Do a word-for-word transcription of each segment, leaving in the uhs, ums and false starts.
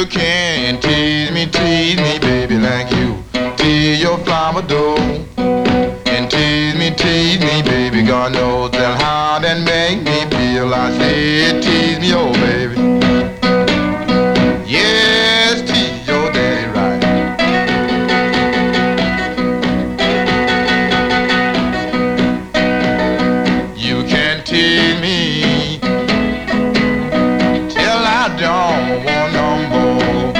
can tease me, tease me, baby, like you tease your flower dough. And tease me, tease me, baby, God knows that how that make me feel. I say, tease me, oh baby. Yes, tease your daddy right. You can tease me till I don't want no more.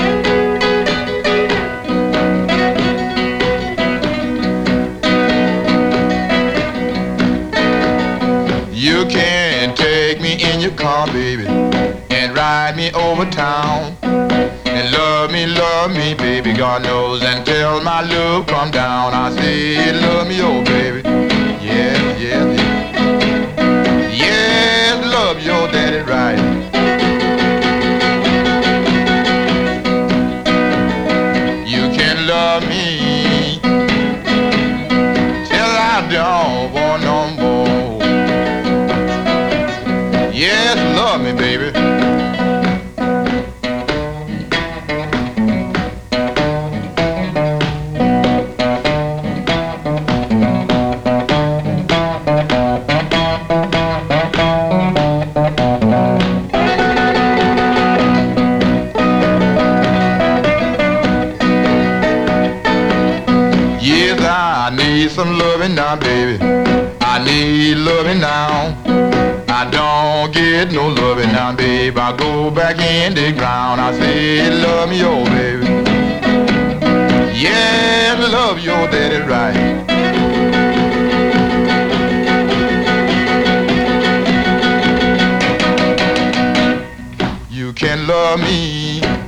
You can take me in your car, baby, and ride me over town. And love me, love me, baby, God knows, until my love come down. I say, love me, oh baby. Yes, yes, yes. Yes, love your daddy right. You can love me till I don't want no more. Yes, love me, baby. Yes, I need some loving now, baby. I need loving now. I don't get no loving now, babe. I go back in the ground. I say, love me, oh baby. Yeah, love your daddy right. You can love me